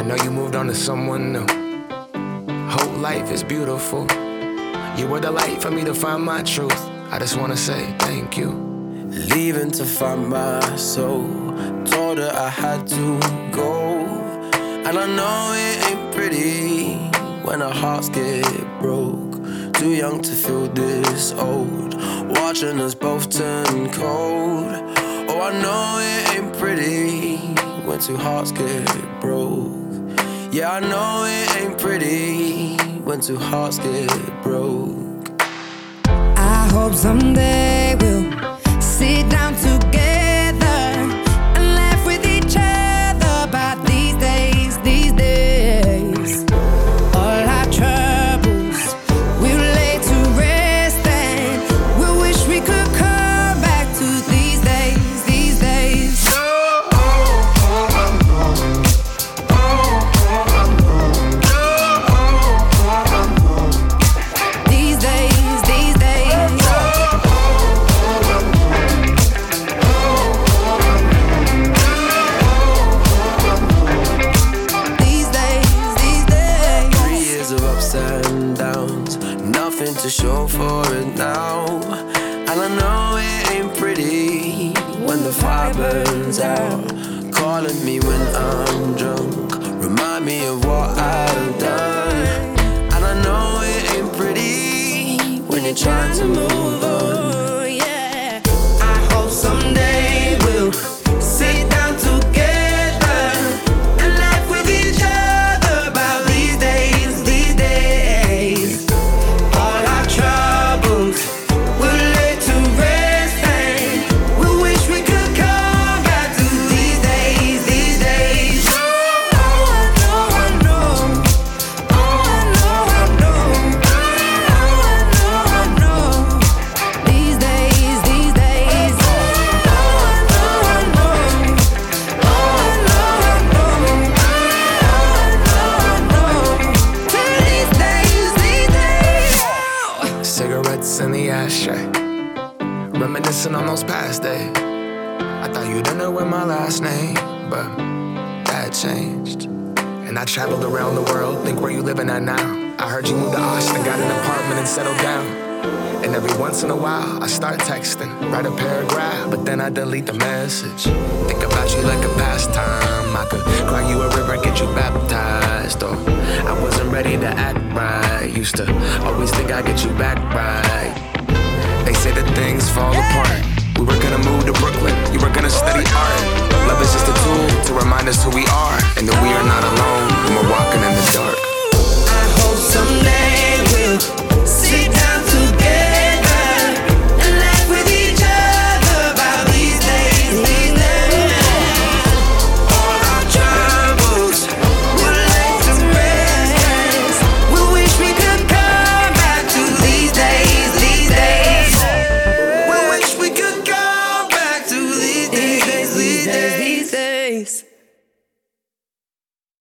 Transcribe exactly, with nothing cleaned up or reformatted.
know you moved on to someone new. Whole life is beautiful. You were the light for me to find my truth. I just wanna say thank you. Leaving to find my soul. Told her I had to go. And I know it ain't pretty when our hearts get broke. Too young to feel this old, watching us both turn cold. Oh, I know it ain't pretty when two hearts get broke. Yeah, I know it ain't pretty when two hearts get broke. I hope someday we'll sit down together and laugh with each other about these days, these days. All our troubles we'll lay to rest, and we wish we could come back to these days, these days. These days, these days. These days, these days. Three years of ups and downs, nothing to show for it now. And I know it ain't pretty when the fire burns out. Calling me when I'm drunk, remind me of what I've done. And I know it ain't pretty when you're trying to move on. Oh, yeah. I hope someday we'll sit down together and laugh with each other about these days, these days. All our troubles we'll lay to rest, and we wish we could come back to these days, these days. Oh, I know, I know. Oh, I know, I know. Oh, I know, I know. These days, these days. Oh, I know, I know. Oh, I know, I know. Oh, I know, I know. These days, these days. Cigarettes in the ashtray, reminiscing on those past days. I thought you didn't know my last name, but that changed. And I traveled around the world, think where you living at now. I heard you moved to Austin, got an apartment and settled down. And every once in a while, I start texting, write a paragraph, but then I delete the message. Think about you like a pastime. I could cry you a river, get you baptized. Or I wasn't ready to act right. Used to always think I'd get you back right. They say that things fall apart. We were gonna move to Brooklyn, you were gonna study art. Love is just a tool to remind us who we are and that we are not alone.